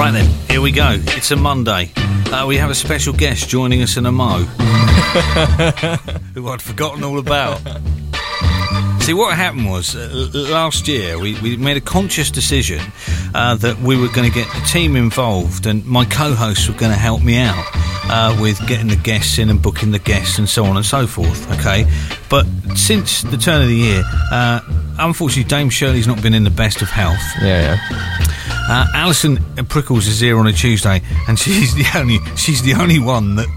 Right then, here we go. It's a Monday. We have a special guest joining us in a mo, who I'd forgotten all about. See, what happened was, last year, we made a conscious decision that we were going to get the team involved, and my co-hosts were going to help me out with getting the guests in and booking the guests and so on and so forth, okay? But since the turn of the year, unfortunately, Dame Shirley's not been in the best of health. Yeah. Alison Prickles is here on a Tuesday, and she's the only one that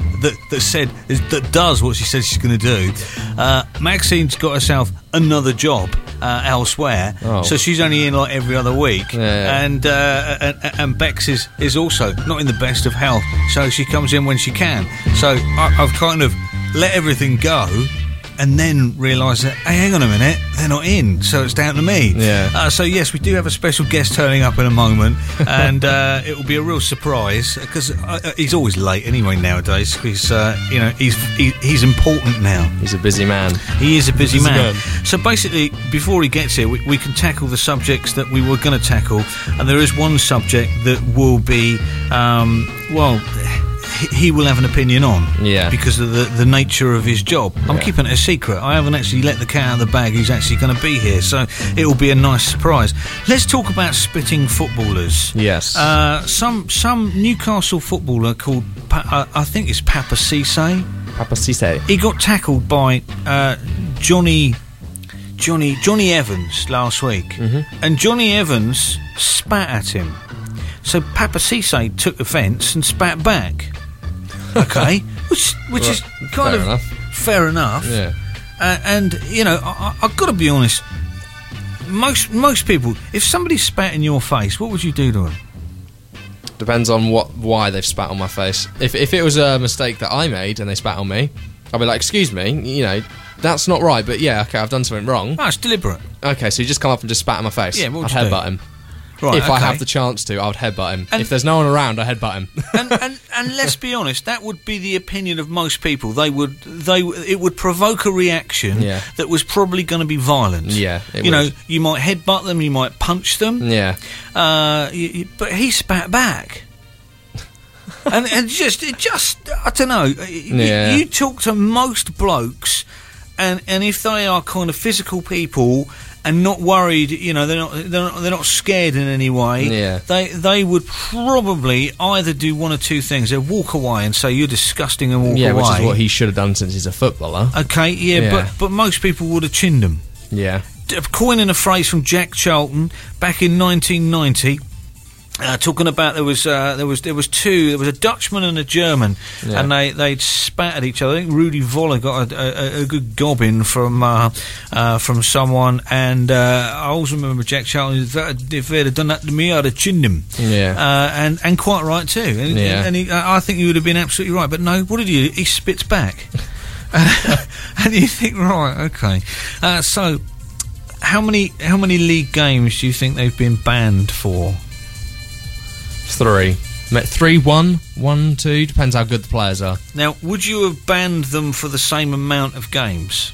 does what she says she's going to do. Maxine's got herself another job elsewhere, so she's only in like every other week. And Bex is also not in the best of health, so she comes in when she can. So I've kind of let everything go, and then realised that, hey, hang on a minute, they're not in, so it's down to me. So yes, we do have a special guest turning up in a moment, and it will be a real surprise, because he's always late anyway nowadays. He's he's important now. He's a busy man. He is a busy man. So basically, before he gets here, we can tackle the subjects that we were going to tackle, and there is one subject that will be, he will have an opinion on, because of the nature of his job. I'm keeping it a secret. I haven't actually let the cat out of the bag who's actually going to be here, so it will be a nice surprise. Let's talk about spitting footballers. Yes. Some Newcastle footballer called, I think it's Papa Cisse. Papa Cisse. He got tackled by Johnny Evans last week, and Johnny Evans spat at him. So Papa Cisse took offence and spat back. Okay, which is kind of fair enough. Yeah. And I've got to be honest. Most people, if somebody spat in your face, what would you do to them? Depends on why they've spat on my face. If it was a mistake that I made and they spat on me, I'd be like, excuse me, that's not right. But yeah, okay, I've done something wrong. No, it's deliberate. Okay, so you just come up and just spat in my face. Yeah, what would I'd you do? headbutt him. Right, if I have the chance to, I would headbutt him. And if there's no one around, I headbutt him. and let's be honest, that would be the opinion of most people. It would provoke a reaction that was probably going to be violent. Yeah, you might headbutt them, you might punch them. Yeah. But he spat back. and it just I don't know. Yeah. You talk to most blokes, and if they are kind of physical people and not worried, they're not scared in any way. Yeah. They would probably either do one or two things. They'd walk away and say you're disgusting and walk away. Yeah, which is what he should have done since he's a footballer. Okay, but most people would have chinned him. Yeah. Coining a phrase from Jack Charlton back in 1990. Talking about there was a Dutchman and a German, and they'd spat at each other. I think Rudy Voller got a good gobbing from someone, and I always remember Jack Charlton. If they'd have done that to me, I'd have chinned him. Yeah, and quite right too. And I think he would have been absolutely right. But no, what did he do? He spits back, and you think, right, okay. So, how many league games do you think they've been banned for? 3. 3, 1, 1, 2, depends how good the players are. Now, would you have banned them for the same amount of games?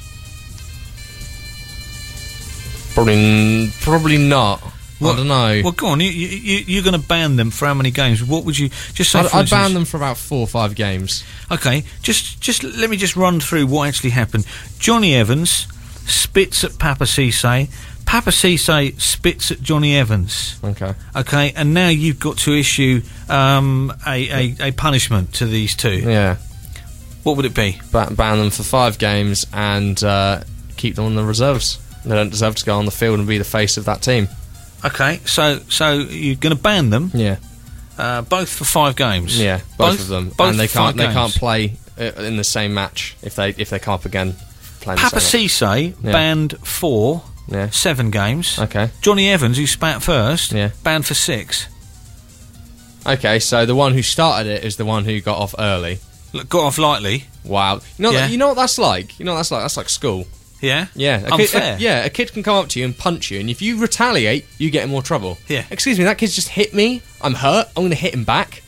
Probably not. I don't know. Well, go on. You're going to ban them for how many games? What would you just say? I'd ban them for about 4 or 5 games. Okay, just let me just run through what actually happened. Johnny Evans spits at Papa Cisse. Papa Cisse spits at Johnny Evans. Okay, and now you've got to issue a punishment to these two. Yeah. What would it be? Ban them for 5 games and keep them on the reserves. They don't deserve to go on the field and be the face of that team. Okay, so you're going to ban them? Yeah. Both for 5 games. Yeah, both of them. Both and they can't play in the same match if they come up again. Papa Cisse banned for 7 games. Okay. Johnny Evans, who spat first, banned for 6. Okay, so the one who started it is the one who got off early. Got off lightly. Wow. You know what that's like? That's like school. Yeah? Yeah. A kid can come up to you and punch you, and if you retaliate, you get in more trouble. Yeah. Excuse me, that kid's just hit me. I'm hurt. I'm going to hit him back.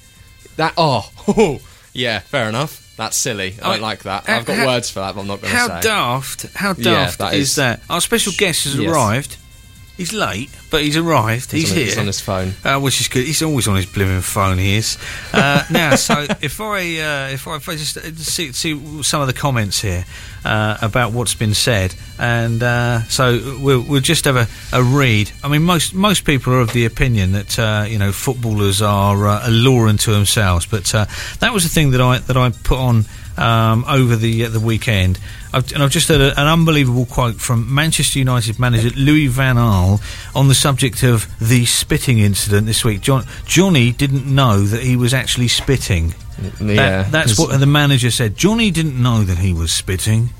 Yeah, fair enough. That's silly. I don't like that. I've got words for that, but I'm not going to say. How daft is that? Our special guest has arrived. He's late, but he's arrived. He's here. He's on his phone, which is good. He's always on his blooming phone. He is. Now, so if I just see some of the comments here about what's been said, and so we'll just have a read. I mean, most people are of the opinion that footballers are alluring to themselves, but that was the thing that I put on over the weekend. I've just heard an unbelievable quote from Manchester United manager Louis van Gaal on the subject of the spitting incident this week. Johnny didn't know that he was actually spitting. Yeah, that's what the manager said. Johnny didn't know that he was spitting.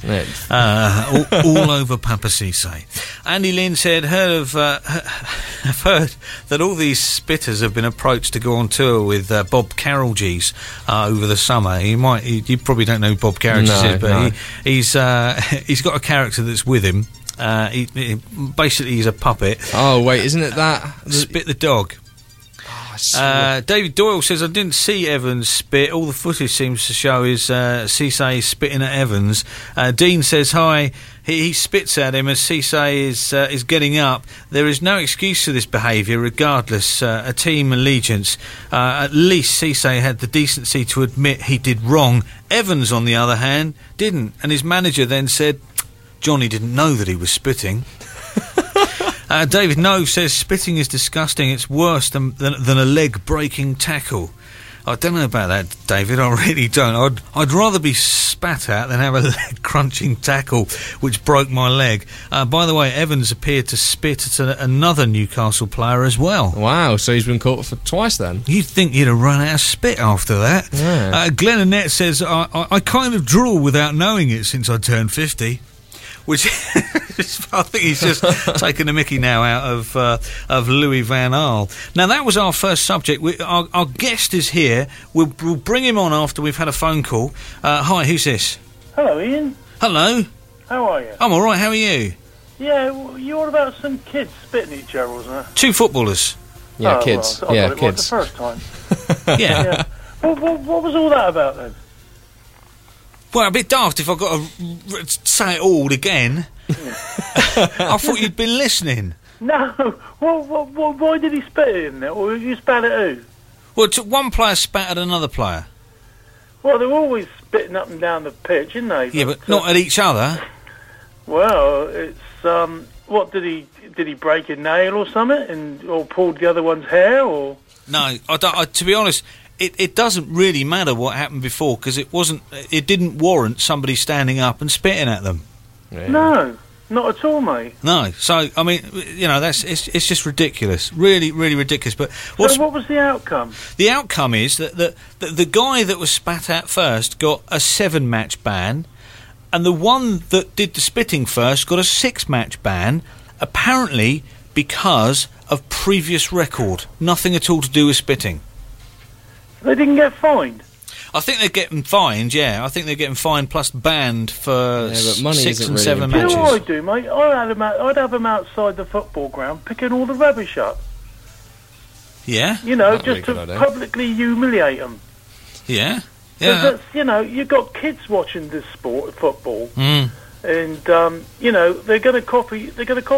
All over Papa Cisse. Andy Lynn said, I've heard that all these spitters have been approached to go on tour with Bob Carolgees over the summer. You probably don't know who Bob Carolgees is, but he's got a character that's with him. Basically, he's a puppet. Oh wait, isn't it that Spit the dog? David Doyle says, I didn't see Evans spit. All the footage seems to show is Cisse spitting at Evans. Dean says, hi. He spits at him as Cisse is getting up. There is no excuse for this behaviour, regardless. A team allegiance. At least Cisse had the decency to admit he did wrong. Evans, on the other hand, didn't. And his manager then said, Johnny didn't know that he was spitting. David No says spitting is disgusting. It's worse than a leg-breaking tackle. I don't know about that, David. I really don't. I'd rather be spat at than have a leg-crunching tackle which broke my leg. By the way, Evans appeared to spit at another Newcastle player as well. Wow, so he's been caught for twice then. You'd think he'd have run out of spit after that. Yeah. Glenn Annette says, I kind of drool without knowing it since I turned 50. Which I think he's just taken the mickey now out of Louis van Gaal. Now, that was our first subject. Our guest is here. We'll bring him on after we've had a phone call. Hi, who's this? Hello, Ian. Hello. How are you? I'm all right. How are you? Yeah, you're all about some kids spitting at each other, wasn't it? 2 footballers. Yeah, kids. Well, I got it kids. right the first time. Yeah. What was all that about then? Well, a bit daft if I've got to say it all again. I thought you'd been listening. No. Why did he spit in there? Or you spat at who? Well, one player spat at another player. Well, they're always spitting up and down the pitch, aren't they? Yeah, but not at each other. Well, it's what did he break a nail or something, or pulled the other one's hair, or? No, I don't. To be honest. It doesn't really matter what happened before because it didn't warrant somebody standing up and spitting at them. Yeah. No, not at all, mate. No, so I mean, it's just ridiculous, really, really ridiculous. But so what was the outcome? The outcome is that the guy that was spat at first got a 7-match ban, and the one that did the spitting first got a 6-match ban, apparently because of previous record, nothing at all to do with spitting. They didn't get fined? I think they're getting fined, yeah. I think they're getting fined plus banned for 6 and 7 matches. You know what I'd do, mate? I'd have them outside the football ground picking all the rubbish up. Yeah? You know, just to publicly humiliate them. Yeah? Yeah. That's, you've got kids watching this sport, football, and, they're going to copy...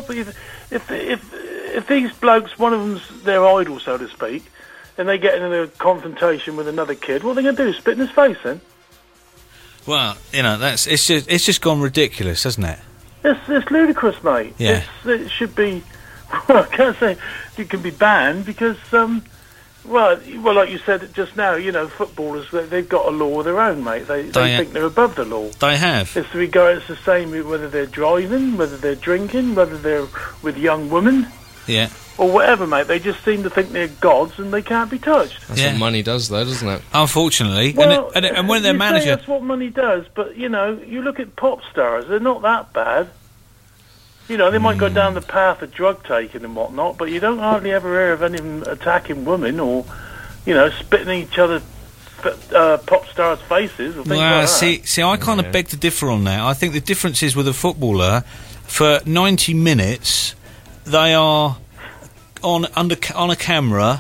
If these blokes, one of them's their idol, so to speak, and they get in a confrontation with another kid, what are they going to do? Spit in his face, then? Well, it's just gone ridiculous, hasn't it? It's ludicrous, mate. Yeah. It should be. Well, I can't say it can be banned because, well, like you said just now, footballers, they've got a law of their own, mate. They think they're above the law. They have. It's the same whether they're driving, whether they're drinking, whether they're with young women. Yeah. Or whatever, mate. They just seem to think they're gods and they can't be touched. That's what money does, though, doesn't it? Unfortunately. Well, and when their manager... that's what money does, but, you look at pop stars, they're not that bad. They might go down the path of drug taking and whatnot, but you don't hardly ever hear of any of them attacking women or, spitting in each other's pop stars' faces or things like that. See, I kind of beg to differ on that. I think the difference is with a footballer, for 90 minutes, they are... on a camera,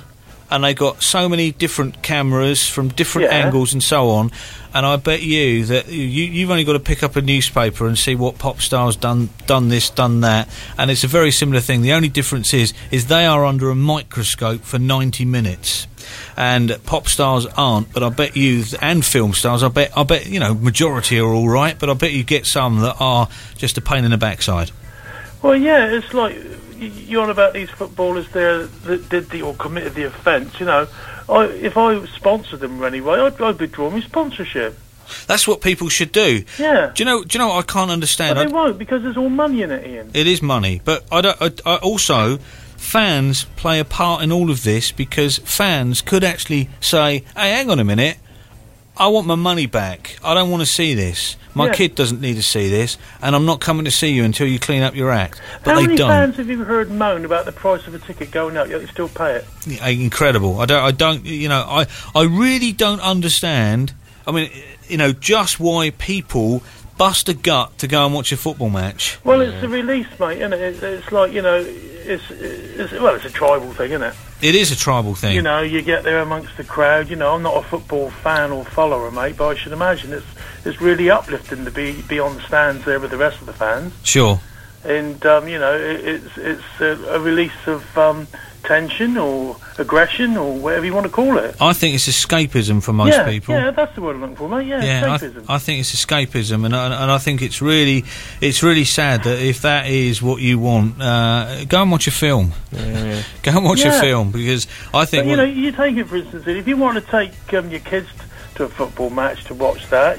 and they got so many different cameras from different angles and so on. And I bet you that you've only got to pick up a newspaper and see what pop stars done this, done that, and it's a very similar thing. The only difference is they are under a microscope for 90 minutes, and pop stars aren't. But I bet you, and film stars, I bet majority are all right, but I bet you get some that are just a pain in the backside. Well, yeah, it's like you're on about these footballers there that did or committed the offence. If I sponsored them anyway, I'd withdraw my sponsorship. That's what people should do. Yeah. Do you know what I can't understand? But they won't, because there's all money in it, Ian. It is money, but I also, fans play a part in all of this, because fans could actually say, "Hey, hang on a minute, I want my money back. I don't want to see this. My kid doesn't need to see this, and I'm not coming to see you until you clean up your act." But How many don't. fans have you heard moan about the price of a ticket going up, yet they still pay it? Yeah, incredible. I really don't understand. I mean, just why people bust a gut to go and watch a football match. Well, it's a release, mate, isn't it? It's like, it's a tribal thing, isn't it? It is a tribal thing. You get there amongst the crowd. I'm not a football fan or follower, mate, but I should imagine it's really uplifting to be on the stands there with the rest of the fans. Sure. And it's a release of tension or aggression or whatever you want to call it. I think it's escapism for most people. Yeah, that's the word I'm looking for, mate. Yeah, escapism. I think it's escapism, and I think it's really sad that if that is what you want, go and watch a film. Yeah. Go and watch a film, because I think. But, you take it for instance, if you want to take your kids to a football match to watch that,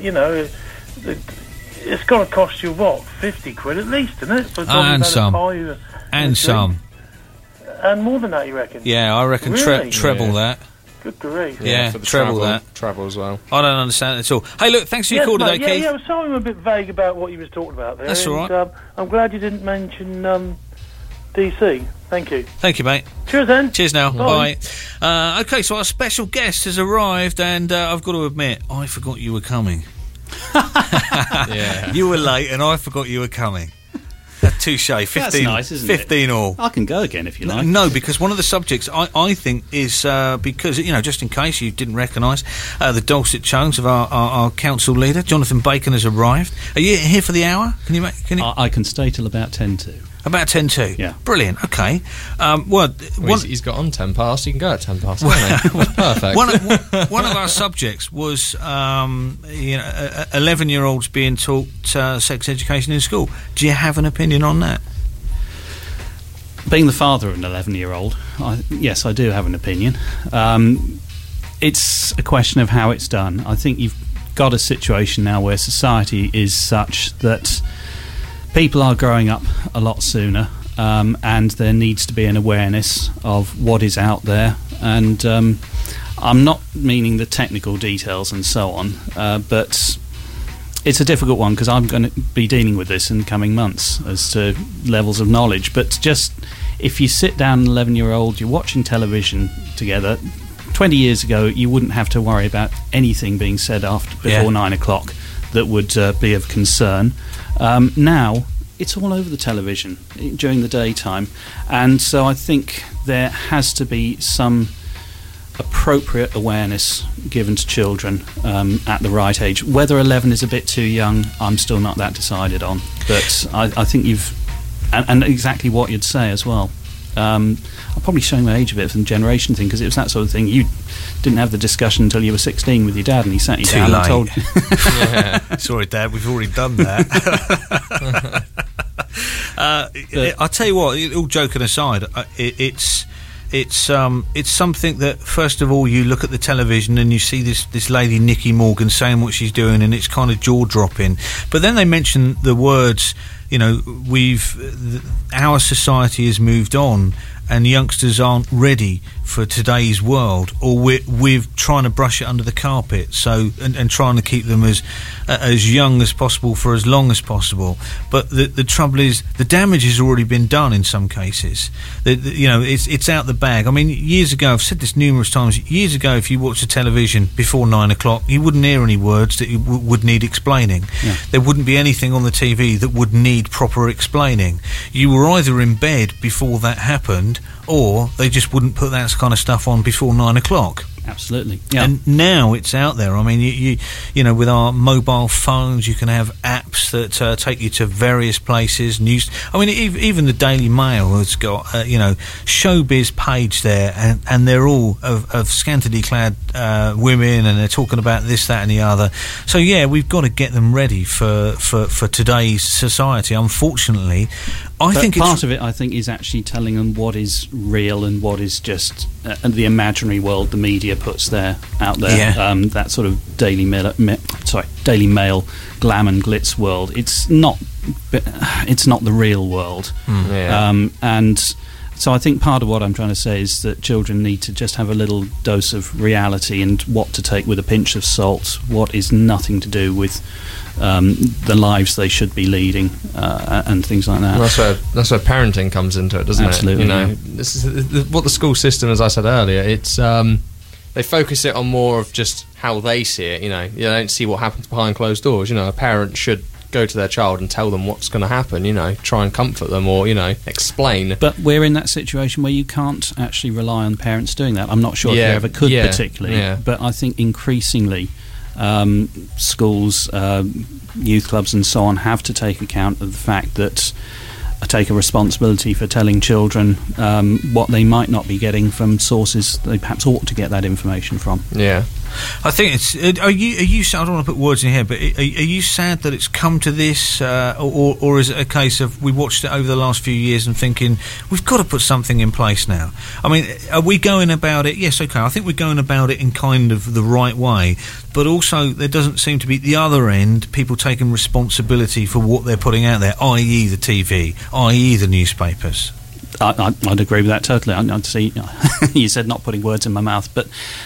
it's going to cost you what, 50 quid at least, isn't it? For and some. And some. And more than that, you reckon? Yeah, I reckon really? Treble that. Good grief. Yeah, for the treble that. Travel as well. I don't understand it at all. Hey, look, thanks for your call today, Keith. Yeah, I'm sorry I'm a bit vague about what you was talking about there. That's all right. I'm glad you didn't mention DC. Thank you. Thank you, mate. Cheers, then. Cheers now. Bye. Okay, so our special guest has arrived, and I've got to admit, I forgot you were coming. You were late, and I forgot you were coming. Touche. 15, that's nice, isn't 15 it? all. I can go again if you like. No, because one of the subjects I think is because just in case you didn't recognise the dulcet tones of our council leader, Jonathan Bacon, has arrived. Are you here for the hour? Can you? I can stay till about 10:02. About 10:02. Yeah. Brilliant. Okay. He's got on 10 past. He can go at 10 past. Perfect. One of our subjects was 11-year-olds being taught sex education in school. Do you have an opinion on that? Being the father of an 11-year-old, yes, I do have an opinion. It's a question of how it's done. I think you've got a situation now where society is such that people are growing up a lot sooner, and there needs to be an awareness of what is out there. And I'm not meaning the technical details and so on, but it's a difficult one, because I'm going to be dealing with this in the coming months as to levels of knowledge. But just if you sit down an 11-year-old, you're watching television together. 20 years ago, you wouldn't have to worry about anything being said before 9 o'clock that would be of concern. Now it's all over the television during the daytime, and so I think there has to be some appropriate awareness given to children at the right age. Whether 11 is a bit too young, I'm still not that decided on, but I think you've and exactly what you'd say as well. I'm probably showing my age a bit from the generation thing, because it was that sort of thing. You didn't have the discussion until you were 16 with your dad, and he sat you Too down late. and told you. Sorry, Dad, we've already done that. I'll tell you what, all joking aside, it's something that, first of all, you look at the television and you see this lady Nicky Morgan saying what she's doing, and it's kind of jaw-dropping. But then they mention the words, our society has moved on, and youngsters aren't ready for today's world, or we're trying to brush it under the carpet, and trying to keep them as young as possible for as long as possible. But the trouble is, the damage has already been done in some cases. It's out the bag. I mean, years ago, I've said this numerous times, years ago, if you watched the television before 9 o'clock, you wouldn't hear any words that you would need explaining. Yeah. There wouldn't be anything on the TV that would need proper explaining. You were either in bed before that happened, or they just wouldn't put that kind of stuff on before 9 o'clock. Absolutely, yeah. And now it's out there. I mean, you know, with our mobile phones, you can have apps that take you to various places. News. I mean, even the Daily Mail has got showbiz page there, and they're all of scantily clad women, and they're talking about this, that, and the other. So yeah, we've got to get them ready for today's society. Unfortunately, I think part of it, I think, is actually telling them what is real and what is just the imaginary world the media puts out there. Yeah. That sort of Daily Mail glam and glitz world. It's not the real world. And so I think part of what I'm trying to say is that children need to just have a little dose of reality and what to take with a pinch of salt, what is nothing to do with the lives they should be leading, and things like that. Well, that's where parenting comes into it, doesn't Absolutely, it? You know, this is what the school system, as I said earlier, it's they focus it on more of just how they see it. You know, you don't see what happens behind closed doors. You know, a parent should go to their child and tell them what's going to happen, you know, try and comfort them, or, you know, explain. But we're in that situation where you can't actually rely on parents doing that. I'm not sure if you ever could particularly, but I think increasingly schools, youth clubs and so on have to take account of the fact that take a responsibility for telling children what they might not be getting from sources they perhaps ought to get that information from. Yeah. I think it's. Are you? I don't want to put words in your head, but are you sad that it's come to this, or is it a case of we watched it over the last few years and thinking we've got to put something in place now? I mean, are we going about it? Yes, okay. I think we're going about it in kind of the right way, but also there doesn't seem to be at the other end people taking responsibility for what they're putting out there, i.e. the TV, i.e. the newspapers. I'd agree with that totally. I'd see. You said not putting words in my mouth, but.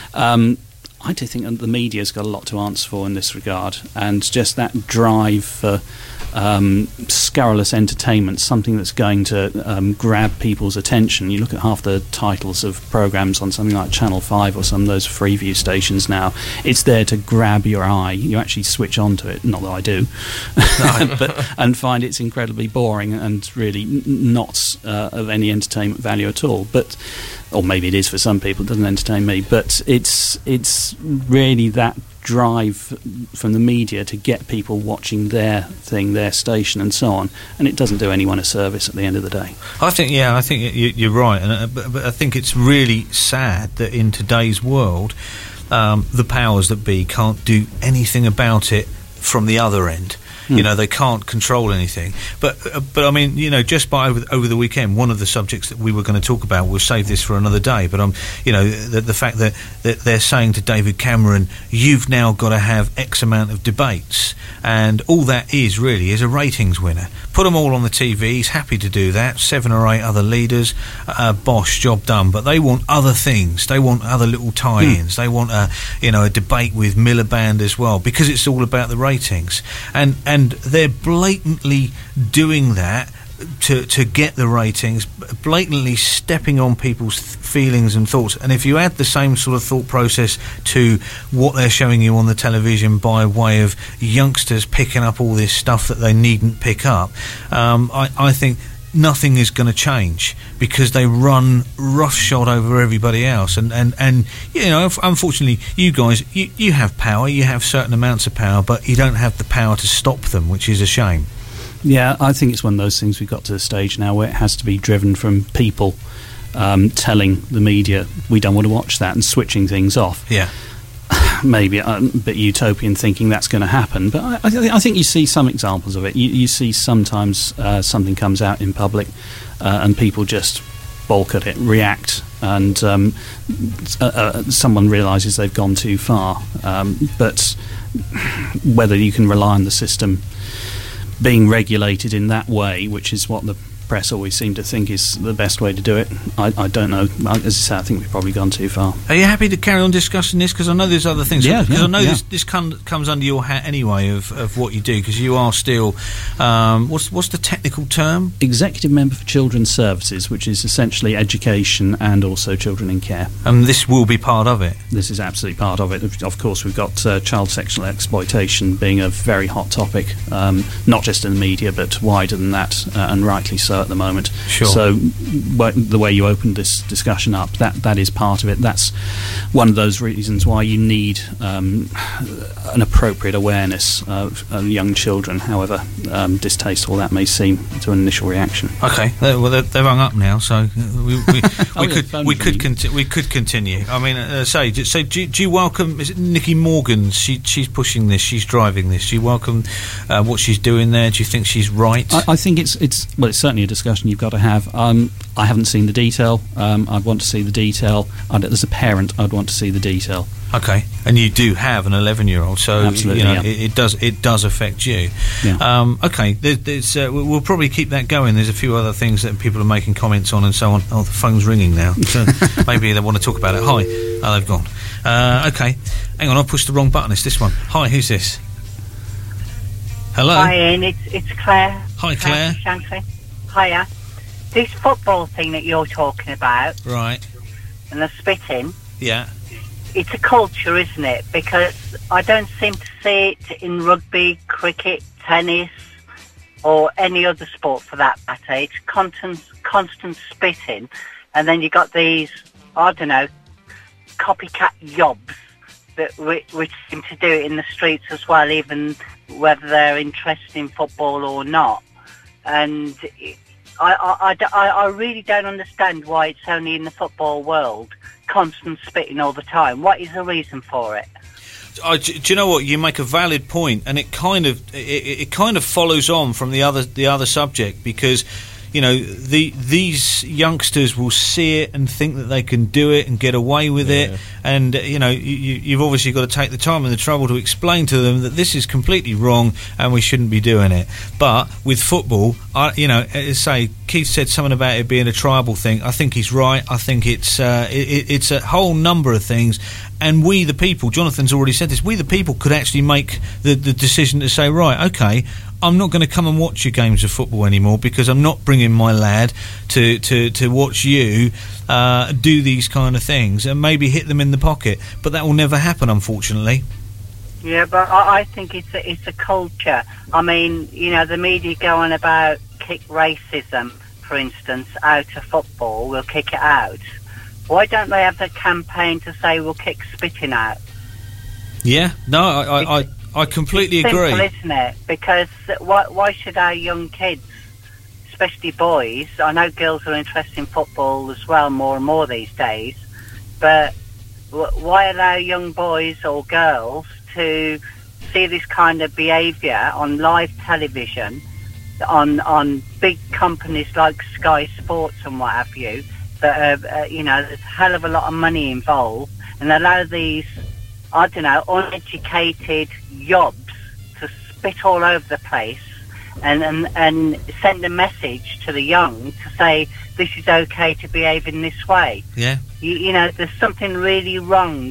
I do think that the media's got a lot to answer for in this regard, and just that drive for scurrilous entertainment, something that's going to grab people's attention. You look at half the titles of programmes on something like Channel 5 or some of those Freeview stations now, it's there to grab your eye. You actually switch on to it, not that I do, and find it's incredibly boring and really not of any entertainment value at all. But or maybe it is for some people, it doesn't entertain me, but it's really that drive from the media to get people watching their thing, their station and so on, and it doesn't do anyone a service at the end of the day. I think you're right, but I think it's really sad that in today's world the powers that be can't do anything about it from the other end. You know, they can't control anything. But I mean, you know, just by over the weekend, one of the subjects that we were going to talk about, we'll save this for another day, but you know, the fact that they're saying to David Cameron, you've now got to have X amount of debates, and all that is really is a ratings winner. Put them all on the TV, he's happy to do that, 7 or 8 other leaders, bosh, job done. But they want other things, they want other little tie-ins, they want a debate with Miliband as well, because it's all about the ratings. And they're blatantly doing that to get the ratings, blatantly stepping on people's feelings and thoughts. And if you add the same sort of thought process to what they're showing you on the television by way of youngsters picking up all this stuff that they needn't pick up, I think nothing is going to change, because they run roughshod over everybody else. And you know, unfortunately, you guys, you have power, you have certain amounts of power, but you don't have the power to stop them, which is a shame. Yeah, I think it's one of those things we've got to the stage now where it has to be driven from people telling the media we don't want to watch that and switching things off. Yeah. Maybe a bit utopian thinking that's going to happen, but I think you see some examples of it. You see sometimes something comes out in public and people just balk at it, react, and someone realises they've gone too far. But whether you can rely on the system being regulated in that way, which is what the press always seem to think is the best way to do it, I don't know. As I say, I think we've probably gone too far. Are you happy to carry on discussing this? Because I know there's other things. Yeah, because I know this comes under your hat anyway of what you do, because you are still what's the technical term? Executive Member for Children's Services, which is essentially education and also children in care. And this will be part of it? This is absolutely part of it. Of course, we've got child sexual exploitation being a very hot topic, not just in the media but wider than that, and rightly so. also at the moment. Sure. So the way you opened this discussion up, that is part of it. That's one of those reasons why you need an appropriate awareness of young children, however distasteful that may seem to an initial reaction. Okay, they've hung up now, so we could continue. I mean, so do you welcome? Is it Nicky Morgan? She's pushing this. She's driving this. Do you welcome what she's doing there? Do you think she's right? I think it's certainly a discussion you've got to have. I haven't seen the detail. I'd want to see the detail. As a parent, I'd want to see the detail. Okay, and you do have an 11-year-old, so absolutely, it does affect you. Yeah. Okay, we'll probably keep that going. There's a few other things that people are making comments on and so on. Oh, the phone's ringing now. So maybe they want to talk about it. Hi. Oh, they've gone. Okay, hang on. I pushed the wrong button. It's this one. Hi, who's this? Hello. Hi, Ian. It's Claire. Hi, Claire. Shankly. Hiya. This football thing that you're talking about, right? And the spitting. Yeah. It's a culture, isn't it? Because I don't seem to see it in rugby, cricket, tennis, or any other sport for that matter. It's constant spitting, and then you got these, I don't know, copycat yobs that which seem to do it in the streets as well, even whether they're interested in football or not. And I really don't understand why it's only in the football world. Constant spitting all the time. What is the reason for it? Do you know what? You make a valid point, and it kind of follows on from the other subject, because these youngsters will see it and think that they can do it and get away with it, and you've obviously got to take the time and the trouble to explain to them that this is completely wrong and we shouldn't be doing it. But with football, say Keith said something about it being a tribal thing. I think he's right. I think it's a whole number of things. And we, the people, Jonathan's already said this, we, the people, could actually make the decision to say, right, okay, I'm not going to come and watch your games of football anymore because I'm not bringing my lad to watch you do these kind of things, and maybe hit them in the pocket. But that will never happen, unfortunately. Yeah, but I think it's a culture. I mean, the media go on about kick racism, for instance, out of football. We'll kick it out. Why don't they have a campaign to say we'll kick spitting out? Yeah, no, I completely agree. It's simple, isn't it? Because why should our young kids, especially boys, I know girls are interested in football as well more and more these days, but why allow young boys or girls to see this kind of behaviour on live television, on big companies like Sky Sports and what have you, that there's a hell of a lot of money involved, and allow these, I don't know, uneducated yobs to spit all over the place and send a message to the young to say this is okay to behave in this way. Yeah. There's something really wrong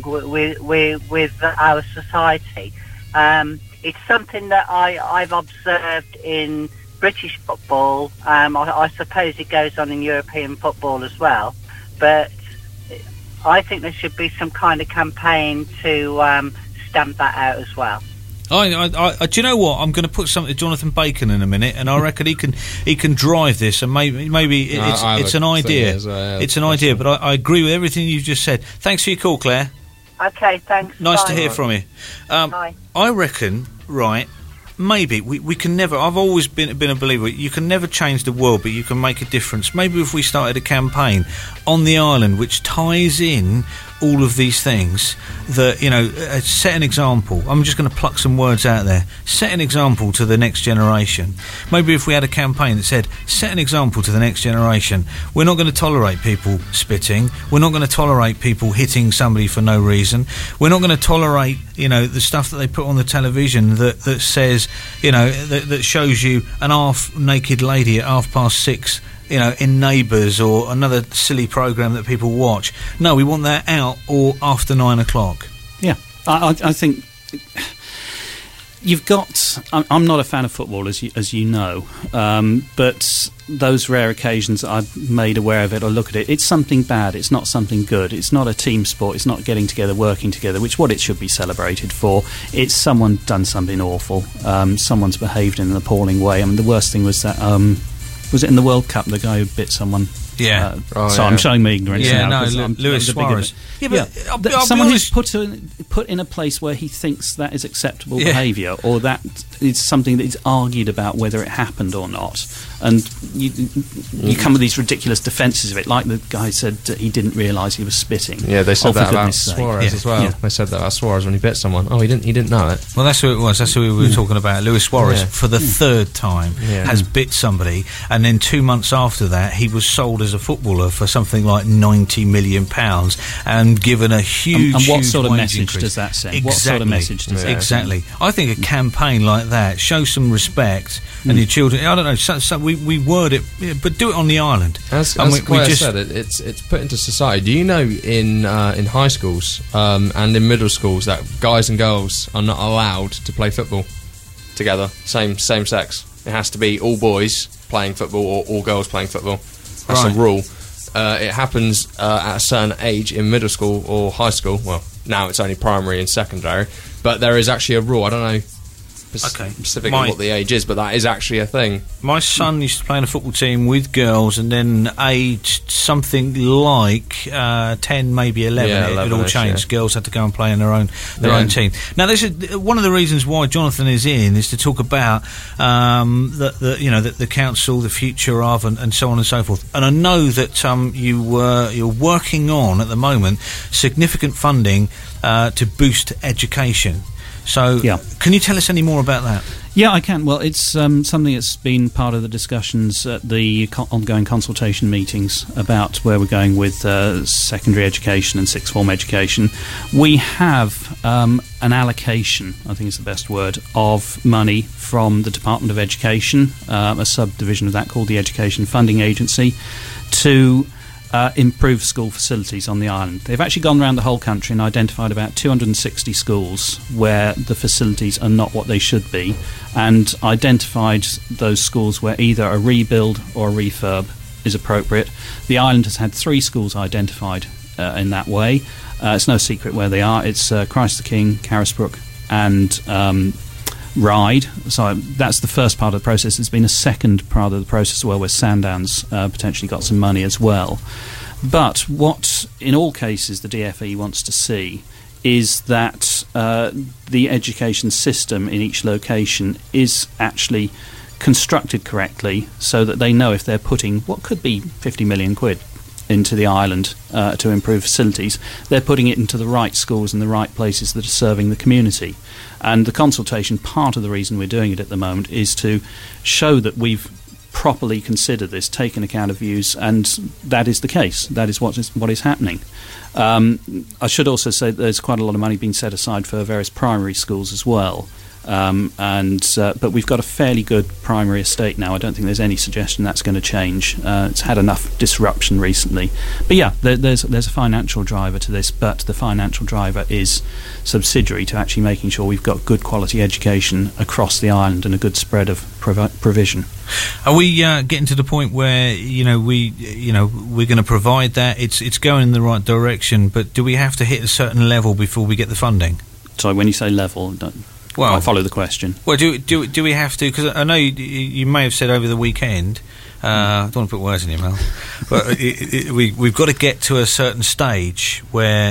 with our society. It's something that I've observed in British football. I suppose it goes on in European football as well, but I think there should be some kind of campaign to stamp that out as well. Do you know what? I'm going to put something to Jonathan Bacon in a minute, and I reckon he can drive this, and maybe it's an idea. It's an idea, but I agree with everything you've just said. Thanks for your call, Claire. Okay, thanks. Nice Bye. to hear from you. Bye. I reckon, right, maybe we can never. I've always been a believer. You can never change the world, but you can make a difference. Maybe if we started a campaign on the island which ties in all of these things, that set an example. I'm just going to pluck some words out there. Set an example to the next generation. Maybe if we had a campaign that said, set an example to the next generation. We're not going to tolerate people spitting. We're not going to tolerate people hitting somebody for no reason. We're not going to tolerate the stuff that they put on the television that says that shows you an half naked lady at 6:30 in Neighbours or another silly programme that people watch. No, we want that out or after 9 o'clock. Yeah, I think you've got... I'm not a fan of football, as you know, but those rare occasions that I've made aware of it or look at it, it's something bad, it's not something good, it's not a team sport, it's not getting together, working together, which what it should be celebrated for. It's someone done something awful, someone's behaved in an appalling way. I mean, the worst thing was that... Was it in the World Cup, the guy who bit someone? Yeah. I'm showing my ignorance now. Luis Suarez. Someone who's put in a place where he thinks that is acceptable behaviour, or that is something that is argued about whether it happened or not. And you come with these ridiculous defences of it, like the guy said he didn't realise he was spitting. Yeah, they said that about Suarez as well. Yeah. They said that about Suarez when he bit someone. Oh, he didn't know it. Well, that's who it was. That's who we were talking about. Luis Suarez, for the third time, has bit somebody, and then 2 months after that, he was sold as a footballer for something like £90 million and given a huge, and what sort of message increase does that send? Exactly. What sort of message does that send? Exactly. I think a campaign like that, show some respect, and your children, I don't know, we word it, but do it on the island. As Claire said, it's put into society. Do you know in high schools and in middle schools that guys and girls are not allowed to play football together, same sex? It has to be all boys playing football or all girls playing football. That's a rule. It happens at a certain age in middle school or high school. Well, now it's only primary and secondary, but there is actually a rule. I don't know specifically what the age is, but that is actually a thing. My son used to play in a football team with girls, and then aged something like 10, maybe 11, it all changed. Girls had to go and play in their own team. Now, this is one of the reasons why Jonathan is in, is to talk about the council, the future of, and so on and so forth. And I know that you're working on at the moment significant funding to boost education. So, can you tell us any more about that? Yeah, I can. Well, it's something that's been part of the discussions at the ongoing consultation meetings about where we're going with secondary education and sixth form education. We have an allocation, I think is the best word, of money from the Department of Education, a subdivision of that called the Education Funding Agency, to improve school facilities on the island. They've actually gone around the whole country and identified about 260 schools where the facilities are not what they should be, and identified those schools where either a rebuild or a refurb is appropriate. The island has had 3 schools identified in that way. It's no secret where they are. It's Christ the King, Carisbrook and Ryde. So that's the first part of the process. There's been a second part of the process where Sandowns potentially got some money as well. But what, in all cases, the DFE wants to see is that the education system in each location is actually constructed correctly, so that they know if they're putting what could be 50 million quid into the island to improve facilities, they're putting it into the right schools and the right places that are serving the community. And the consultation, part of the reason we're doing it at the moment, is to show that we've properly considered this, taken account of views, and that is the case. That is what is happening. I should also say that there's quite a lot of money being set aside for various primary schools as well. But we've got a fairly good primary estate now. I don't think there's any suggestion that's going to change. It's had enough disruption recently. But yeah, there's a financial driver to this, but the financial driver is subsidiary to actually making sure we've got good quality education across the island and a good spread of provision. Are we getting to the point where we're going to provide that? It's going in the right direction, but do we have to hit a certain level before we get the funding? Sorry, when you say level, I follow the question. Well, do we have to? Because I know you may have said over the weekend. I don't want to put words in your mouth, but we've got to get to a certain stage where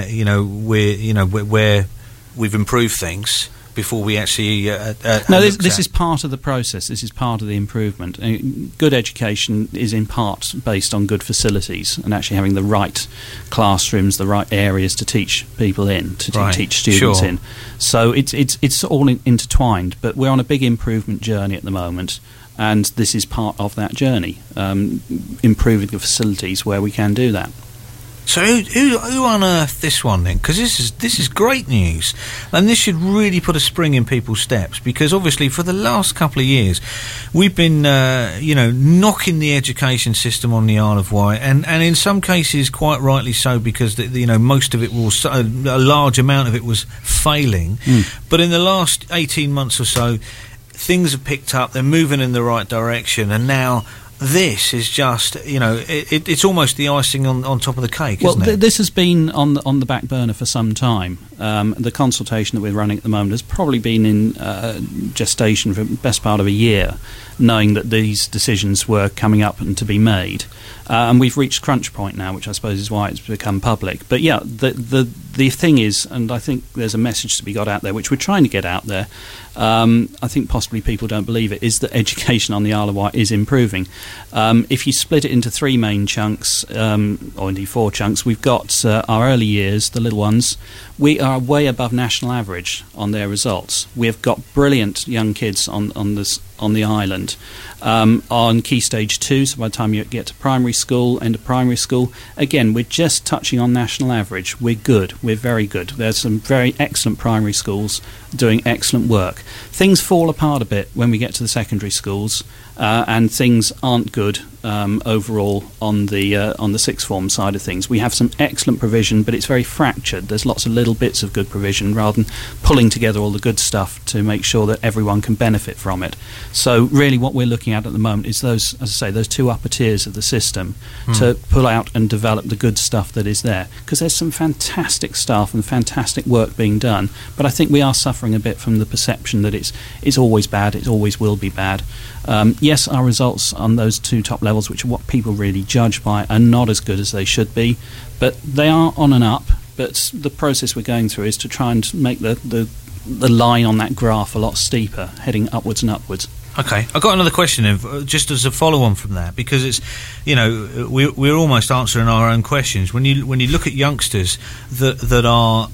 where we've improved things before we actually. This is part of the process. This is part of the improvement. Good education is in part based on good facilities and actually having the right classrooms, the right areas to teach people in, to teach students in. So it's all intertwined. But we're on a big improvement journey at the moment, and this is part of that journey, improving the facilities where we can do that. So who unearthed this one then? Because this is great news, and this should really put a spring in people's steps. Because obviously, for the last couple of years, we've been knocking the education system on the Isle of Wight, and in some cases quite rightly so, because most of it was a large amount of it was failing. But in the last 18 months or so, things have picked up. They're moving in the right direction, and now this is just, it's almost the icing on top of the cake, isn't it? This has been on the back burner for some time. The consultation that we're running at the moment has probably been in gestation for the best part of a year, knowing that these decisions were coming up and to be made. And we've reached crunch point now, which I suppose is why it's become public. But yeah, the thing is, and I think there's a message to be got out there, which we're trying to get out there, I think possibly people don't believe it, is that education on the Isle of Wight is improving. If you split it into 3 main chunks, or indeed 4 chunks, we've got our early years, the little ones. We are way above national average on their results. We've got brilliant young kids on the island. On Key Stage 2, so by the time you get to primary school, end of primary school, again, we're just touching on national average. We're good. We're very good. There's some very excellent primary schools doing excellent work. Things fall apart a bit when we get to the secondary schools, and things aren't good overall on the sixth form side of things. We have some excellent provision, but it's very fractured. There's lots of little bits of good provision rather than pulling together all the good stuff to make sure that everyone can benefit from it. So really what we're looking at the moment is those, as I say, those 2 upper tiers of the system to pull out and develop the good stuff that is there. Because there's some fantastic stuff and fantastic work being done, but I think we are suffering a bit from the perception that it's always bad, it always will be bad. Yes, our results on those 2 top levels, which are what people really judge by, are not as good as they should be, but they are on and up. But the process we're going through is to try and make the line on that graph a lot steeper, heading upwards and upwards. Okay, I've got another question just as a follow-on from that, because it's, we're almost answering our own questions. When you look at youngsters that are,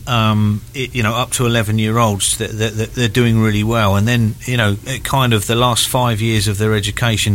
up to 11-year-olds, that they're doing really well, and then, kind of the last 5 years of their education,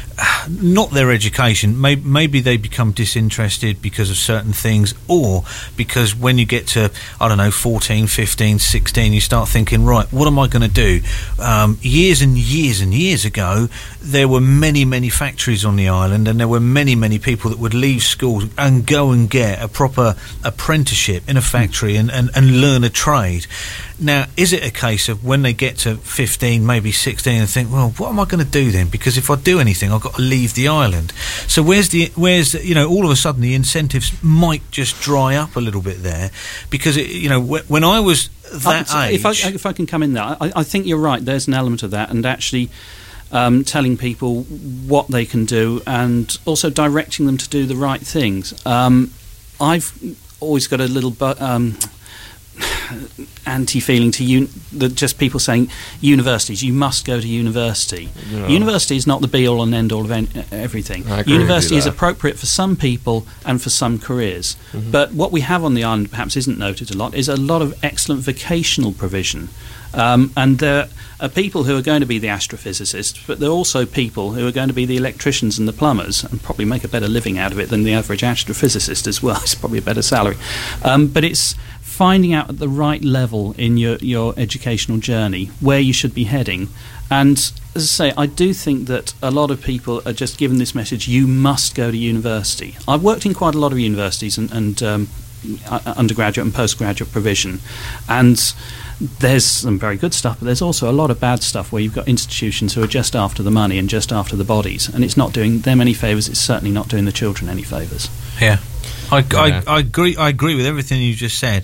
not their education, maybe they become disinterested because of certain things, or because when you get to, 14, 15, 16, you start thinking, right, what am I going to do? Years and years and years ago, there were many, many factories on the island, and there were many, many people that would leave school and go and get a proper apprenticeship in a factory and learn a trade. Now, is it a case of when they get to 15, maybe 16, and think, well, what am I going to do then? Because if I do anything, I've got to leave the island. So where's all of a sudden the incentives might just dry up a little bit there, because when I was that age, if I can come in there, I think you're right. There's an element of that, and actually telling people what they can do, and also directing them to do the right things. I've always got a little anti-feeling to just people saying universities, you must go to university. University is not the be-all and end-all of everything. University is appropriate for some people and for some careers. But what we have on the island perhaps isn't noted a lot is a lot of excellent vocational provision. And there are people who are going to be the astrophysicists, but there are also people who are going to be the electricians and the plumbers, and probably make a better living out of it than the average astrophysicist as well. It's probably a better salary. But it's finding out at the right level in your educational journey where you should be heading. And as I say, I do think that a lot of people are just given this message, you must go to university. I've worked in quite a lot of universities and undergraduate and postgraduate provision, and there's some very good stuff, but there's also a lot of bad stuff where you've got institutions who are just after the money and just after the bodies, and it's not doing them any favours. It's certainly not doing the children any favours. Yeah, I agree with everything you just said.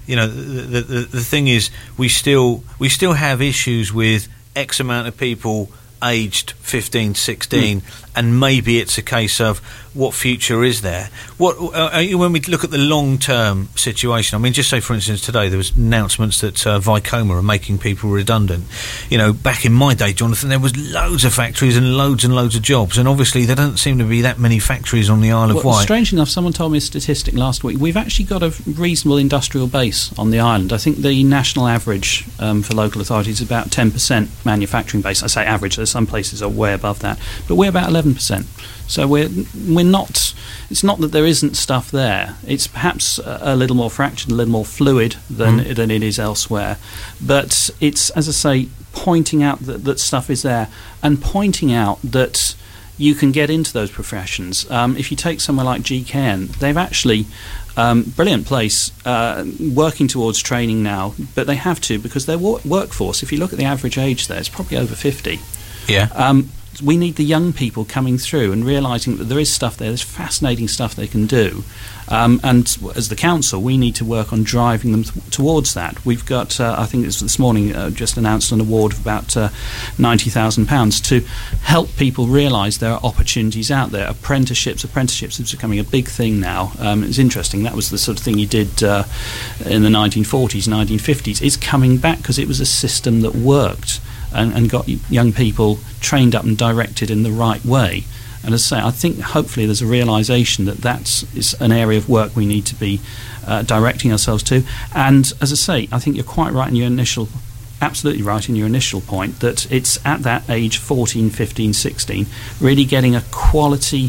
The thing is, we still have issues with X amount of people aged 15, 16, and maybe it's a case of what future is there? When we look at the long-term situation, I mean, just say, for instance, today there was announcements that Vicoma are making people redundant. Back in my day, Jonathan, there was loads of factories and loads of jobs, and obviously there don't seem to be that many factories on the Isle of Wight. Strange enough, someone told me a statistic last week. We've actually got a reasonable industrial base on the island. I think the national average for local authorities is about 10% manufacturing base. I say average, there's some places are way above that, but we're about 11%. So we're not. It's not that there isn't stuff there. It's perhaps a little more fractured, a little more fluid than it is elsewhere. But it's, as I say, pointing out that stuff is there, and pointing out that you can get into those professions. If you take somewhere like GKN, they've actually brilliant place, working towards training now, but they have to, because their workforce, if you look at the average age there, it's probably over 50. Yeah. we need the young people coming through and realising that there is stuff there, there's fascinating stuff they can do. And as the council, we need to work on driving them towards that. We've got, I think it was this morning, just announced an award of about £90,000 to help people realise there are opportunities out there. Apprenticeships is becoming a big thing now. It's interesting, that was the sort of thing you did in the 1940s, 1950s. It's coming back because it was a system that worked and got young people trained up and directed in the right way. And as I say, I think hopefully there's a realisation that is an area of work we need to be directing ourselves to. And as I say, I think you're quite right in your absolutely right in your initial point, that it's at that age, 14, 15, 16, really getting a quality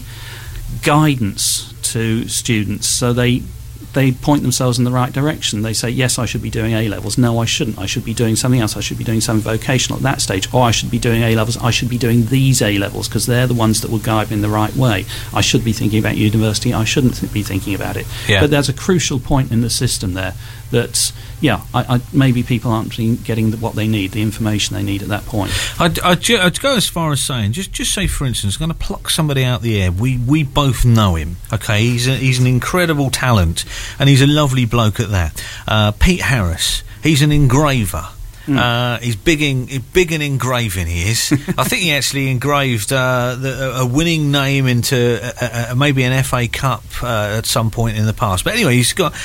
guidance to students so they point themselves in the right direction. They say, yes, I should be doing A-levels. No, I shouldn't. I should be doing something else. I should be doing something vocational at that stage. Or I should be doing A-levels. I should be doing these A-levels because they're the ones that will guide me in the right way. I should be thinking about university. I shouldn't be thinking about it. Yeah. But there's a crucial point in the system there that, maybe people aren't getting what they need, the information they need at that point. I'd go as far as saying, just say, for instance, I'm going to pluck somebody out the air. We both know him, okay? He's an incredible talent, and he's a lovely bloke at that. Pete Harris, he's an engraver. He's big in engraving, he is. I think he actually engraved a winning name into maybe an FA Cup at some point in the past. But anyway, he's got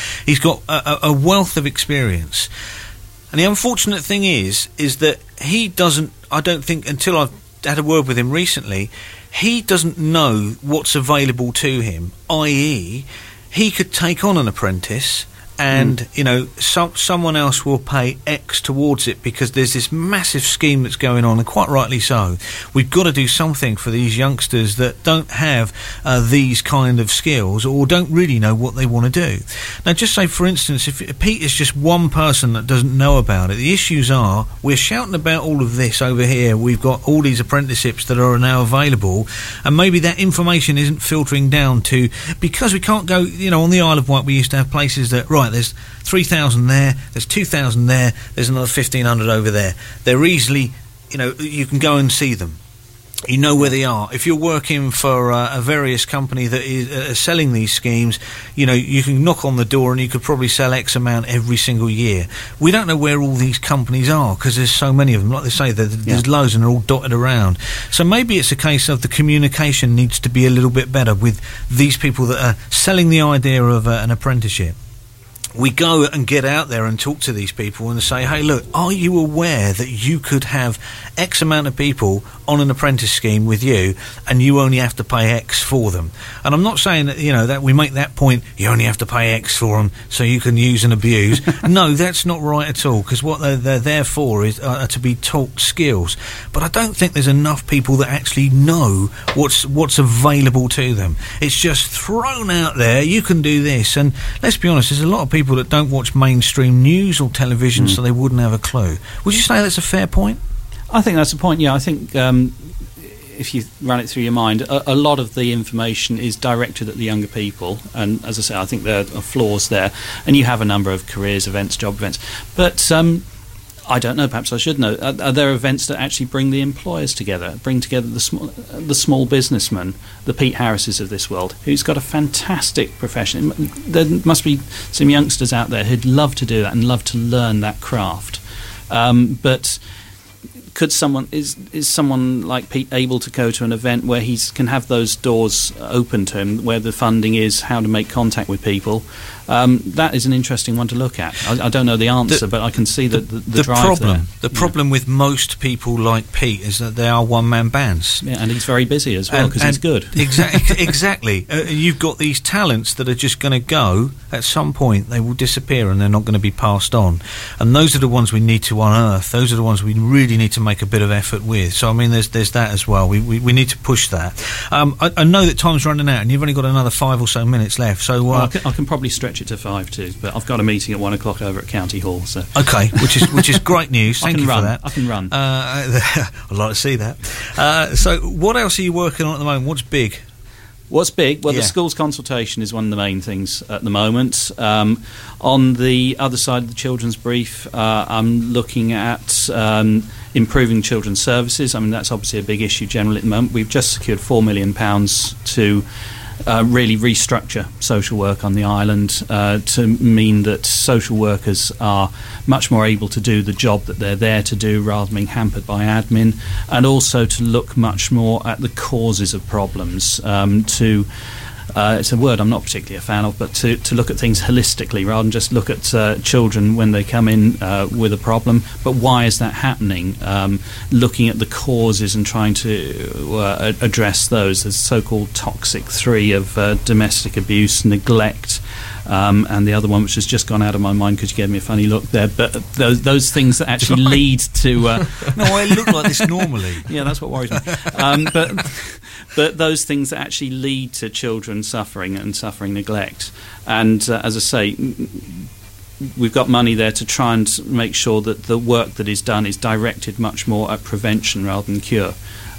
a wealth of experience. And the unfortunate thing is that he doesn't, I don't think, until I've had a word with him recently, he doesn't know what's available to him, i.e. he could take on an apprentice and someone else will pay X towards it because there's this massive scheme that's going on, and quite rightly so. We've got to do something for these youngsters that don't have these kind of skills or don't really know what they want to do. Now, just say, for instance, if Pete is just one person that doesn't know about it, the issues are we're shouting about all of this over here. We've got all these apprenticeships that are now available, and maybe that information isn't filtering down to, because we can't go, on the Isle of Wight we used to have places that, right, there's 3,000 there, there's 2,000 there, there's another 1,500 over there. They're easily, you can go and see them. You know where they are. If you're working for a various company that is selling these schemes, you can knock on the door and you could probably sell X amount every single year. We don't know where all these companies are because there's so many of them. Like they say, there's loads and they're all dotted around. So maybe it's a case of the communication needs to be a little bit better with these people that are selling the idea of an apprenticeship. We go and get out there and talk to these people and say, hey, look, are you aware that you could have X amount of people on an apprentice scheme with you and you only have to pay X for them? And I'm not saying that, that we make that point, you only have to pay X for them so you can use and abuse. No, that's not right at all, because what they're there for is to be taught skills. But I don't think there's enough people that actually know what's available to them. It's just thrown out there, you can do this. And let's be honest, there's a lot of people that don't watch mainstream news or television, so they wouldn't have a clue. Would you say that's a fair point? I think that's a point, yeah. I think if you run it through your mind, a lot of the information is directed at the younger people, and as I say, I think there are flaws there, and you have a number of careers events, job events, but I don't know, perhaps I should know, are there events that actually bring the employers together, bring together the small businessman, the Pete Harrises of this world, who's got a fantastic profession? There must be some youngsters out there who'd love to do that and love to learn that craft. But could is someone like Pete able to go to an event where he can have those doors open to him, where the funding is, how to make contact with people? That is an interesting one to look at. I don't know the answer, but I can see the drive problem there. The problem with most people like Pete is that they are one-man bands. Yeah, and he's very busy as well because he's good. Exactly. You've got these talents that are just going to go. At some point, they will disappear and they're not going to be passed on. And those are the ones we need to unearth. Those are the ones we really need to make a bit of effort with. So, I mean, there's that as well. We need to push that. I know that time's running out and you've only got another 5 or so minutes left. So I can probably stretch it to 5 too, but I've got a meeting at 1 o'clock over at County Hall. So okay, which is great news. Thank you for that. I can run. I'd like to see that. So what else are you working on at the moment? What's big? What's big? Well, the schools consultation is one of the main things at the moment. On the other side of the children's brief, I'm looking at improving children's services. I mean, that's obviously a big issue generally at the moment. We've just secured £4 million to really restructure social work on the island to mean that social workers are much more able to do the job that they're there to do rather than being hampered by admin, and also to look much more at the causes of problems, it's a word I'm not particularly a fan of, but to look at things holistically rather than just look at children when they come in with a problem. But why is that happening? Looking at the causes and trying to address those. There's so-called toxic 3 of domestic abuse, neglect, and the other one which has just gone out of my mind because you gave me a funny look there, but those things that actually lead to no, I look like this normally. Yeah, that's what worries me. But those things that actually lead to children suffering and suffering neglect. And as I say, we've got money there to try and make sure that the work that is done is directed much more at prevention rather than cure,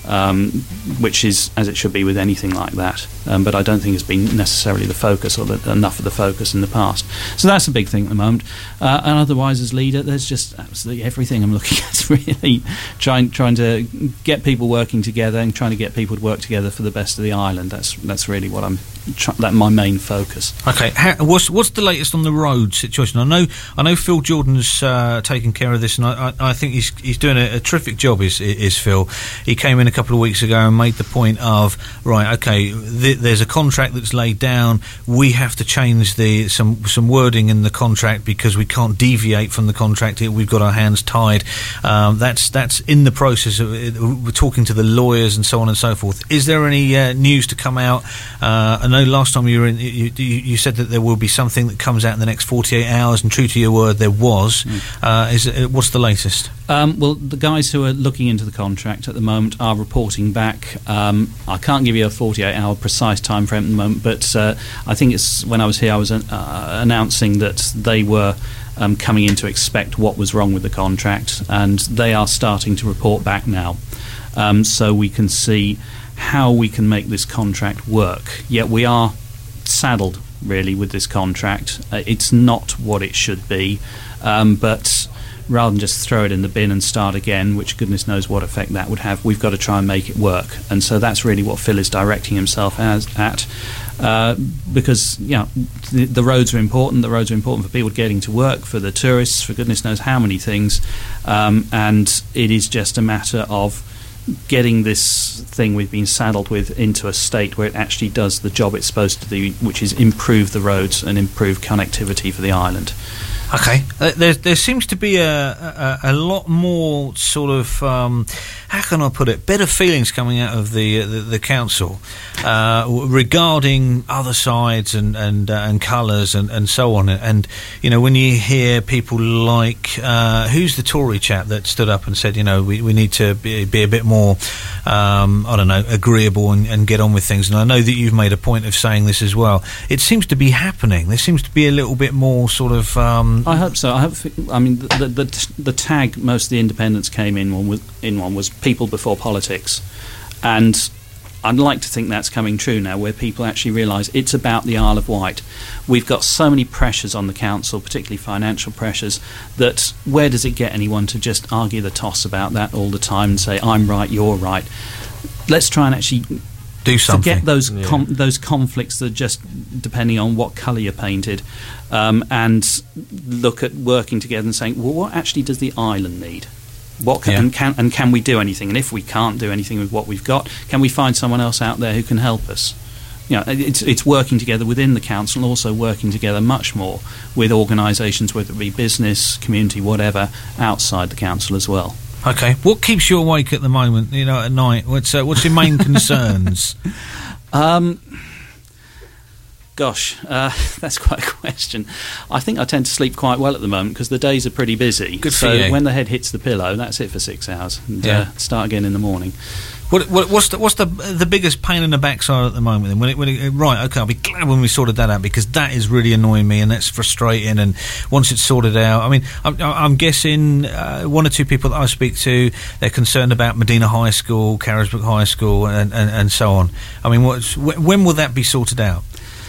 which is as it should be with anything like that. But I don't think it's been necessarily the focus or enough of the focus in the past. So that's a big thing at the moment. And otherwise, as leader, there's just absolutely everything I'm looking at. Really trying to get people working together and trying to get people to work together for the best of the island. That's really what that's my main focus. Okay, what's the latest on the road situation? I know Phil Jordan's taken care of this, and I think he's doing a terrific job. Is Phil? He came in a couple of weeks ago and made the point of, right, okay, there's a contract that's laid down. We have to change some wording in the contract because we can't deviate from the contract. We've got our hands tied. That's in the process of we're talking to the lawyers and so on and so forth. Is there any news to come out? I know last time you were in, you said that there will be something that comes out in the next 48 hours, and true to your word, there was. What's the latest? Well, the guys who are looking into the contract at the moment are reporting back. I can't give you a 48-hour precise time frame at the moment, but I think it's when I was here I was announcing that they were coming in to expect what was wrong with the contract, and they are starting to report back now, so we can see how we can make this contract work. Yet we are saddled really with this contract. It's not what it should be, but rather than just throw it in the bin and start again, which goodness knows what effect that would have, we've got to try and make it work. And so that's really what Phil is directing himself at, because the roads are important. The roads are important for people getting to work, for the tourists, for goodness knows how many things, and it is just a matter of getting this thing we've been saddled with into a state where it actually does the job it's supposed to do, which is improve the roads and improve connectivity for the island. Okay, there seems to be a lot more sort of how can I put it, better feelings coming out of the council regarding other sides and colours and so on. And when you hear people like who's the Tory chap that stood up and said we need to be a bit more agreeable and get on with things. And I know that you've made a point of saying this as well. It seems to be happening. There seems to be a little bit more sort of. I hope so. The tag most of the independents came in on was people before politics, and I'd like to think that's coming true now, where people actually realise it's about the Isle of Wight. We've got so many pressures on the council, particularly financial pressures, that where does it get anyone to just argue the toss about that all the time and say I'm right, you're right? Let's try and actually do something. Forget those conflicts that are just depending on what colour you're painted, and look at working together and saying, well, what actually does the island need? What can we do anything? And if we can't do anything with what we've got, can we find someone else out there who can help us? It's working together within the council, and also working together much more with organisations, whether it be business, community, whatever, outside the council as well. Okay, what keeps you awake at the moment? At night, what's your main concerns? That's quite a question. I think I tend to sleep quite well at the moment because the days are pretty busy. Good for you. When the head hits the pillow, that's it for 6 hours. And start again in the morning. What's the biggest pain in the backside at the moment? Then right, okay, I'll be glad when we sorted that out, because that is really annoying me and that's frustrating. And once it's sorted out, I mean, I'm guessing one or two people that I speak to, they're concerned about Medina High School, Carisbrooke High School, and so on. I mean, when will that be sorted out?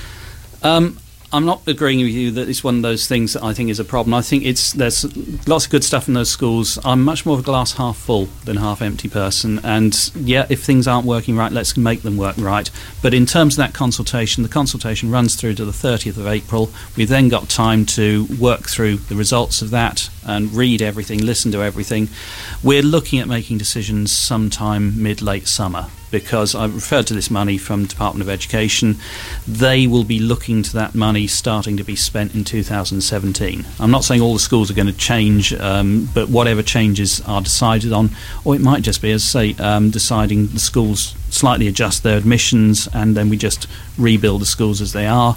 I'm not agreeing with you that it's one of those things that I think is a problem. I think there's lots of good stuff in those schools. I'm much more of a glass half full than half empty person. And yeah, if things aren't working right, let's make them work right. But in terms of that consultation, the consultation runs through to the 30th of April. We've then got time to work through the results of that and read everything, listen to everything. We're looking at making decisions sometime mid-late summer, because I referred to this money from Department of Education. They will be looking to that money starting to be spent in 2017. I'm not saying all the schools are going to change, but whatever changes are decided on, or it might just be, as I say, deciding the schools slightly adjust their admissions and then we just rebuild the schools as they are.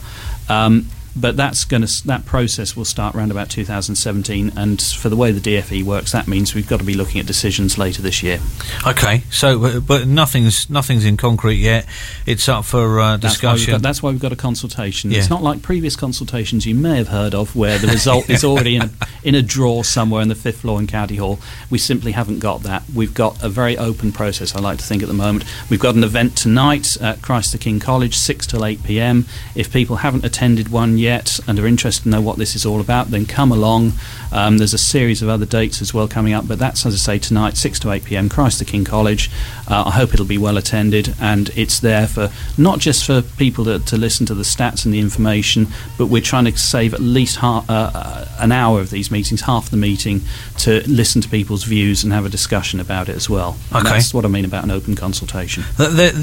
But that process will start around about 2017, and for the way the DFE works, that means we've got to be looking at decisions later this year. Okay, so but nothing's in concrete yet. It's up for discussion. That's why we've got a consultation. Yeah. It's not like previous consultations you may have heard of, where the result is already in a drawer somewhere in the 5th floor in County Hall. We simply haven't got that. We've got a very open process, I like to think, at the moment. We've got an event tonight at Christ the King College, 6 till 8 p.m. If people haven't attended one yet and are interested to know what this is all about, then come along. There's a series of other dates as well coming up, but that's, as I say, tonight, 6 to 8 p.m, Christ the King College. I hope it'll be well attended, and it's there for not just for people to listen to the stats and the information, but we're trying to save at least an hour of these meetings, half the meeting, to listen to people's views and have a discussion about it as well. Okay. And that's what I mean about an open consultation. They've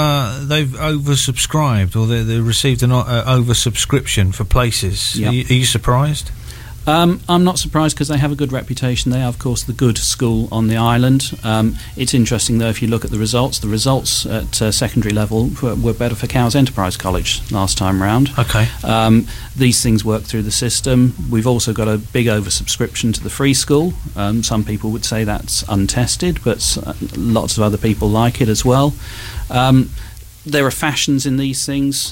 oversubscribed, or they received an oversubscription for places. Yep. Are you surprised? I'm not surprised, because they have a good reputation. They are, of course, the good school on the island. It's interesting, though, if you look at the results at secondary level were better for Cowes Enterprise College last time round. Okay. These things work through the system. We've also got a big oversubscription to the free school. Some people would say that's untested, but lots of other people like it as well. There are fashions in these things.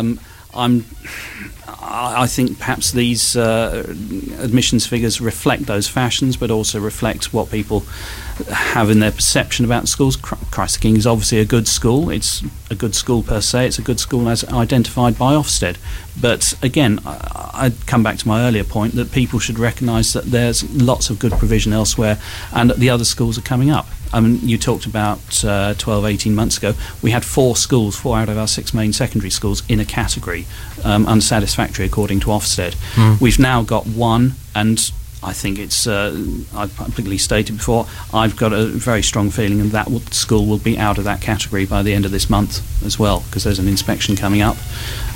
I think perhaps these admissions figures reflect those fashions, but also reflect what people have in their perception about schools. Christ the King is obviously a good school. It's a good school per se. It's a good school as identified by Ofsted. But again, I'd come back to my earlier point that people should recognise that there's lots of good provision elsewhere, and that the other schools are coming up. I mean, you talked about 12, 18 months ago. We had 4 out of our 6 main secondary schools in a category, unsatisfactory according to Ofsted. We've now got 1, and I think it's, I've publicly stated before, I've got a very strong feeling that school will be out of that category by the end of this month as well, because there's an inspection coming up.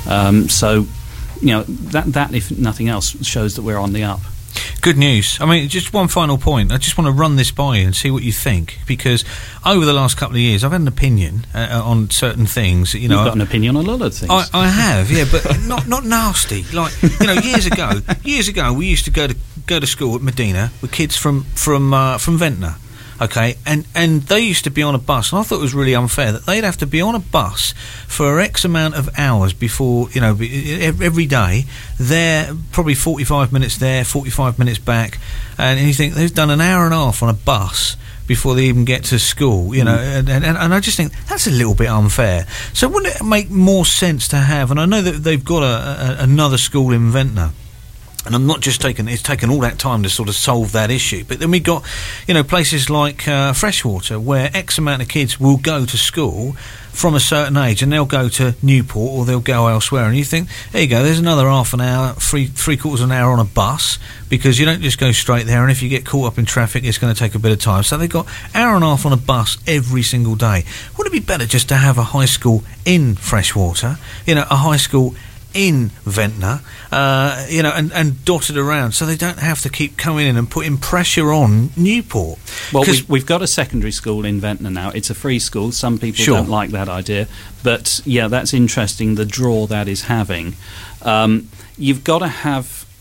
So, you know, that, if nothing else, shows that we're on the up. Good news. I mean, just one final point. I just want to run this by you and see what you think, because over the last couple of years, I've had an opinion on certain things. You know, you've got an opinion on a lot of things. I have, yeah, but not nasty. Like, you know, years ago, we used to go to school at Medina with kids from Ventnor. Okay, and they used to be on a bus, and I thought it was really unfair that they'd have to be on a bus for X amount of hours before, you know, every day. They're probably 45 minutes there, 45 minutes back, and you think they've done an hour and a half on a bus before they even get to school, you know, and I just think that's a little bit unfair. So wouldn't it make more sense to have, and I know that they've got another school in Ventnor, and I'm not just it's taken all that time to sort of solve that issue. But then we got, you know, places like Freshwater, where X amount of kids will go to school from a certain age, and they'll go to Newport or they'll go elsewhere. And you think, there you go, there's another half an hour, three quarters of an hour on a bus, because you don't just go straight there. And if you get caught up in traffic, it's going to take a bit of time. So they've got hour and a half on a bus every single day. Wouldn't it be better just to have a high school in Freshwater, you know, a high school in Ventnor, you know, and dotted around, so they don't have to keep coming in and putting pressure on Newport? Well, we've got a secondary school in Ventnor now. It's a free school. Some people don't like that idea, but yeah, that's interesting, the draw that is having. You've got to have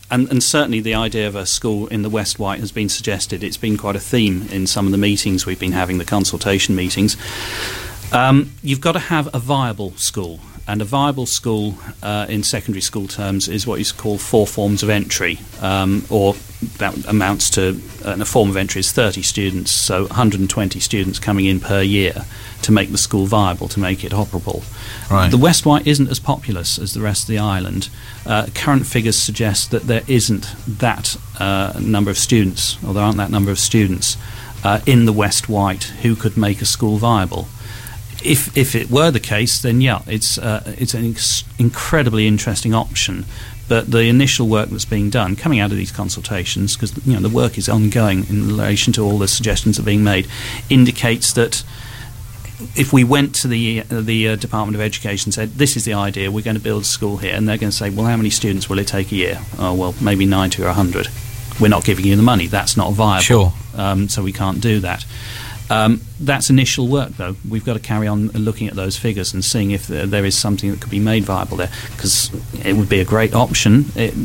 And certainly the idea of a school in the West White has been suggested. It's been quite a theme in some of the meetings we've been having, the consultation meetings. You've got to have a viable school. And a viable school in secondary school terms is what you call 4 forms of entry, or that amounts to, a form of entry is 30 students, so 120 students coming in per year to make the school viable, to make it operable. Right. The West White isn't as populous as the rest of the island. Current figures suggest that there isn't that number of students, or there aren't that number of students in the West White who could make a school viable. If it were the case, then it's an incredibly interesting option. But the initial work that's being done, coming out of these consultations, because the work is ongoing in relation to all the suggestions that are being made, indicates that if we went to the Department of Education and said, this is the idea, we're going to build a school here, and they're going to say, well, how many students will it take a year? Oh, well, maybe 90 or 100. We're not giving you the money. That's not viable. Sure. So we can't do that. That's initial work, though. We've got to carry on looking at those figures and seeing if there is something that could be made viable there, because it would be a great option.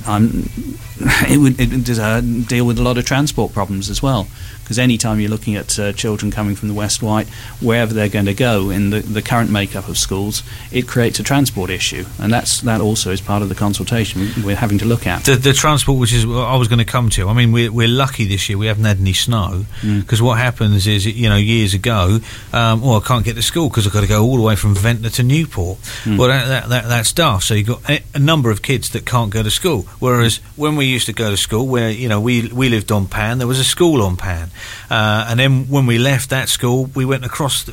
It would deal with a lot of transport problems as well, because any time you're looking at children coming from the West White, wherever they're going to go in the current makeup of schools, it creates a transport issue, and that also is part of the consultation we're having to look at. The transport, which is what I was going to come to. I mean, we're lucky this year we haven't had any snow, because what happens is, years ago, I can't get to school because I've got to go all the way from Ventnor to Newport. Well, that's daft. So you've got a number of kids that can't go to school, whereas when we used to go to school, where we lived on Pan, there was a school on Pan, and then when we left that school, we went across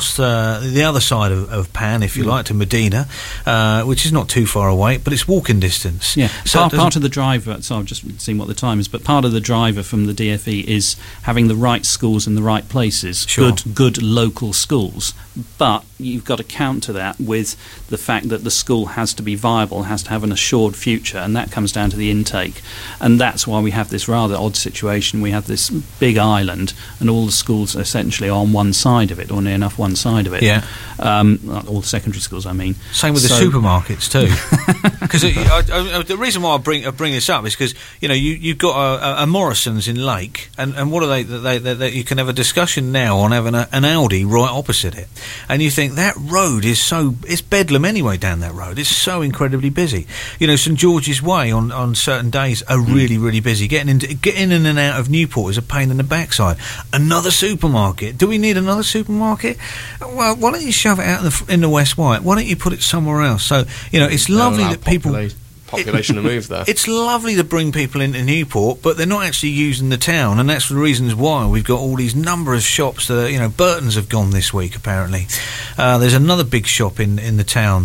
the other side of Pan, if you like, to Medina, which is not too far away, but it's walking distance. Yeah, so part of the driver. So I've just seen what the time is, but part of the driver from the DFE is having the right schools in the right places. Sure. Good local schools, but you've got to counter that with the fact that the school has to be viable, has to have an assured future, and that comes down to the intake. And that's why we have this rather odd situation. We have this big island, and all the schools essentially are on one side of it, or near enough one side of it. Yeah. All the secondary schools, I mean. Same with the supermarkets too. Because the reason why I bring this up is because you've got a Morrison's in Lake, and what are they you can have a discussion now on having an Aldi right opposite it, and you think that road is it's bedlam anyway down that road. It's so incredibly busy. St George's Way on certain days are really, really busy. Getting in and out of Newport is a pain in the backside. Another supermarket. Do we need another supermarket? Well, why don't you shove it out in the West White? Why don't you put it somewhere else? So it's lovely that population to move there. It's lovely to bring people into Newport, but they're not actually using the town, and that's the reasons why we've got all these number of shops that Burton's have gone this week apparently. There's another big shop in the town.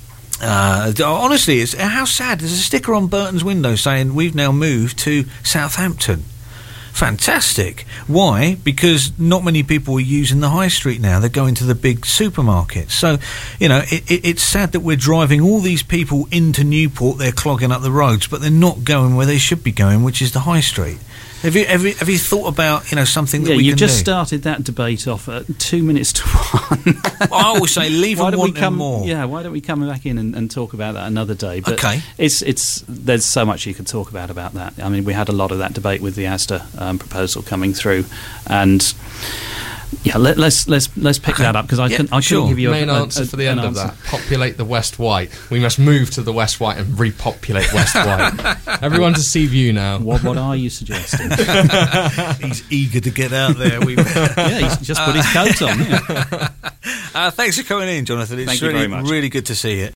Honestly, it's how sad. There's a sticker on Burton's window saying we've now moved to Southampton. Fantastic. Why? Because not many people are using the high street now. They're going to the big supermarkets. So, it's sad that we're driving all these people into Newport. They're clogging up the roads, but they're not going where they should be going, which is the high street. Have you thought about something that we can do? Yeah, you just started that debate off at 2 minutes to 1. I always say leave and want them more. Yeah, why don't we come back in and talk about that another day? But okay. There's so much you could talk about that. I mean, we had a lot of that debate with the Asda proposal coming through, and yeah, let's pick that up, because I couldn't give you main answer for the end of that. Populate the West White. We must move to the West White and repopulate West White. Everyone to see view now. What are you suggesting? He's eager to get out there. Yeah, he's just put his coat on. Yeah. Thanks for coming in, Jonathan. It's Thank you very much. Really good to see you.